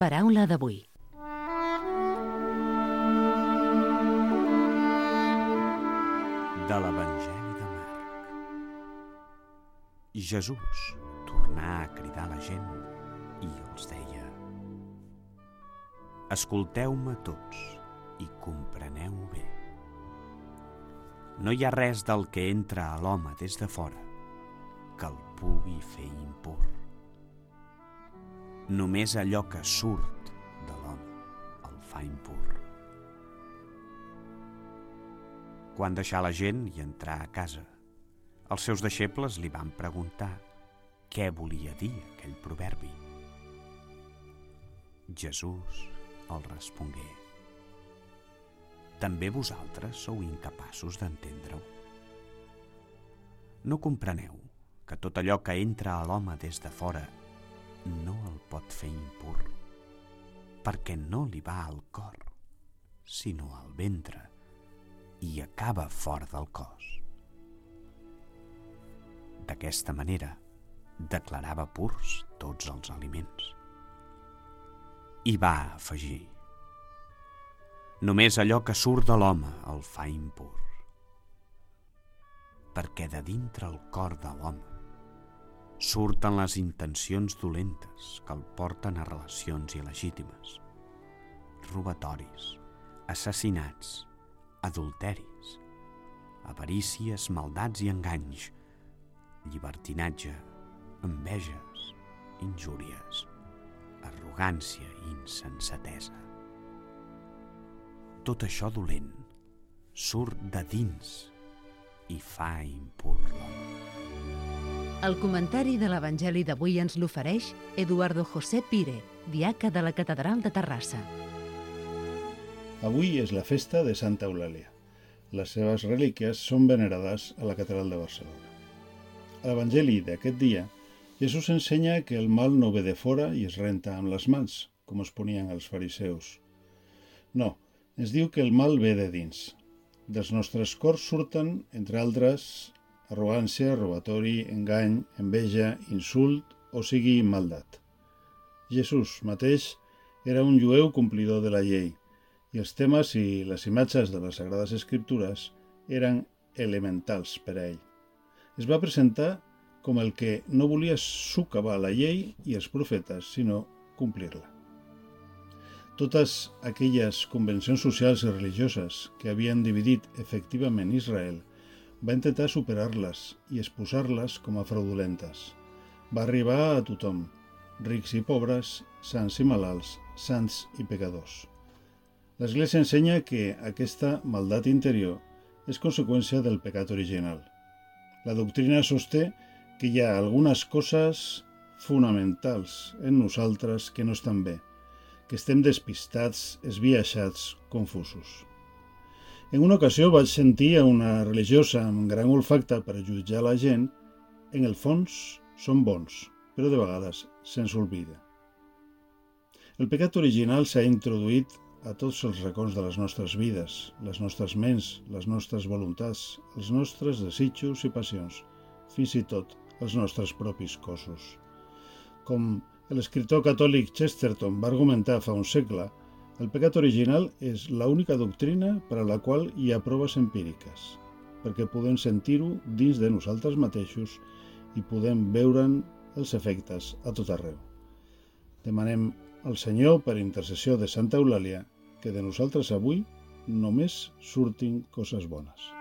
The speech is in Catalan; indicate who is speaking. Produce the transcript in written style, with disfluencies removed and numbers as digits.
Speaker 1: Paraula d'avui.
Speaker 2: De l'Evangeli de Marc. Jesús tornà a cridar la gent i els deia: Escolteu-me tots i compreneu bé. No hi ha res del que entra a l'home des de fora que el pugui fer impur. Només allò que surt de l'home el fa impur. Quan deixà la gent i entrà a casa, els seus deixebles li van preguntar què volia dir aquell proverbi. Jesús els respongué: També vosaltres sou incapaços d'entendre-ho? No compreneu que tot allò que entra a l'home des de fora no el pot fer impur, perquè no li va al cor, sinó al ventre, i acaba fora del cos. D'aquesta manera, declarava purs tots els aliments. I va afegir: Només allò que surt de l'home el fa impur, perquè de dintre el cor de l'home surten les intencions dolentes que el porten a relacions il·legítimes, robatoris, assassinats, adulteris, avarícies, maldats i enganys, llibertinatge, enveges, injúries, arrogància i insensatesa. Tot això dolent surt de dins i fa impur l'home.
Speaker 1: El comentari de l'Evangeli d'avui ens l'ofereix Eduardo José Pire, diaca de la Catedral de Terrassa.
Speaker 3: Avui és la festa de Santa Eulàlia. Les seves relíquies són venerades a la Catedral de Barcelona. A l'Evangeli d'aquest dia, Jesús ensenya que el mal no ve de fora i es renta amb les mans, com es ponien els fariseus. No, es diu que el mal ve de dins. Dels nostres cors surten, entre altres, arrogància, robatori, engany, enveja, insult o sigui maldat. Jesús mateix era un jueu complidor de la llei i els temes i les imatges de les Sagrades Escriptures eren elementals per a ell. Es va presentar com el que no volia socavar la llei i els profetes, sinó complir-la. Totes aquelles convencions socials i religioses que havien dividit efectivament Israel va intentar superar-les i exposar-les com a fraudulentes. Va arribar a tothom, rics i pobres, sants i malalts, sants i pecadors. L'Església ensenya que aquesta maldat interior és conseqüència del pecat original. La doctrina sosté que hi ha algunes coses fonamentals en nosaltres que no estan bé, que estem despistats, esbiaixats, confusos. En una ocasió vaig sentir a una religiosa amb gran olfacte per jutjar la gent. En el fons són bons, però de vegades se'ns oblida. El pecat original s'ha introduït a tots els racons de les nostres vides, les nostres ments, les nostres voluntats, els nostres desitjos i passions, fins i tot els nostres propis cossos. Com l'escriptor catòlic Chesterton va argumentar fa un segle, el pecat original és l'única doctrina per a la qual hi ha proves empíriques, perquè podem sentir-ho dins de nosaltres mateixos i podem veure'n els efectes a tot arreu. Demanem al Senyor, per intercessió de Santa Eulàlia, que de nosaltres avui només surtin coses bones.